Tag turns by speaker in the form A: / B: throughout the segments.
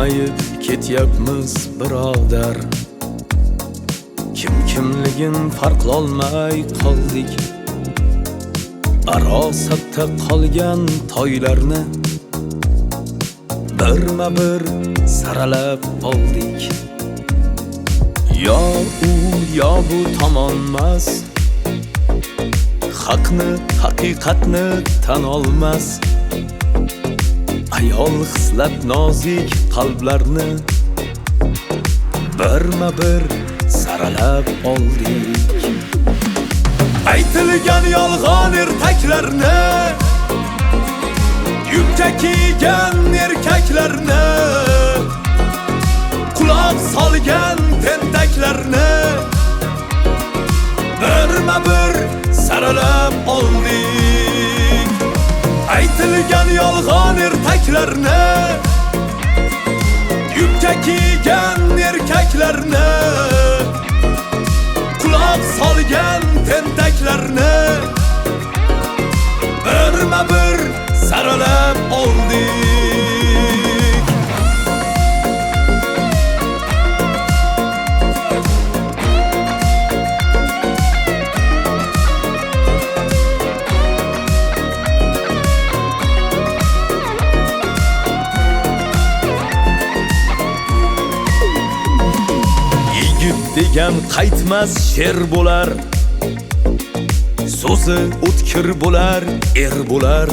A: Bilmayib ketyapmiz birodar, kimligin farqlolmay qoldik. Arosatda qolgan toylarni birma-bir saralab oldik. Yo u yo bu tomonmas, haqni haqiqatni tan olmas. Ayol xislat nozik qalblarni birma-bir saralab oldik. Aytilgan yolg'on ertaklarni, yubka kiygan erkaklarni, quloq solgan tentaklarni birma-bir saralab oldik. Aytilgan yolg'on ertaklarni, yubka kiygan erkaklarni, quloq solgan tentaklarni birma-bir saralab oldik. Degan qaytmas sher bo'lar, so'zi o'tkir bo'lar, er bo'lar.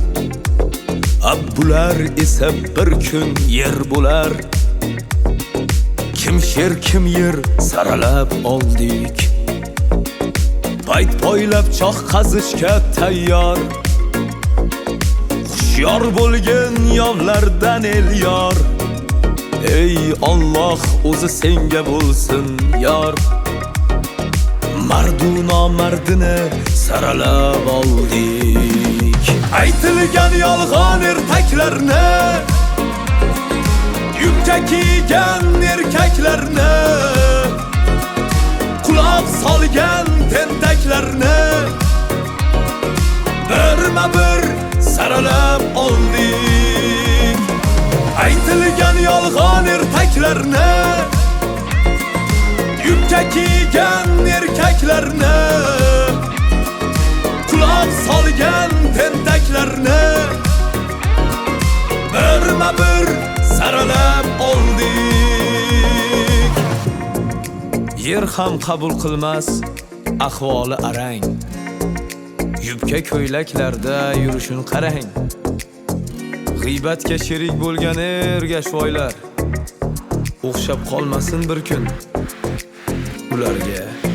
A: Bular esa bir kun yer bo'lar. Kim sher kim yer saralab oldik. Payt poylab choq qazishga tayyor, hushyor bo'lgan yovlardan el yor. Ey Alloh o'zi senga bo'lsin yor. Mardu nomardini saralab oldik. Aytilgan yolg'on ertaklarni, yubka kiygan erkaklarni, quloq solgan tentaklarni birma-bir saralab oldik. Aytilgan yolg'on ertaklarni, yubka kiygan erkaklarni, quloq solgan tentaklarni birma-bir saralab oldik. Yer ham qabul qilmas ahvoli arang, yubka ko'ylaklarda yurishun qarang. G'iybatga sherik bo'lgan ergashvoylar o'xshab qolmasin bir kun ularga.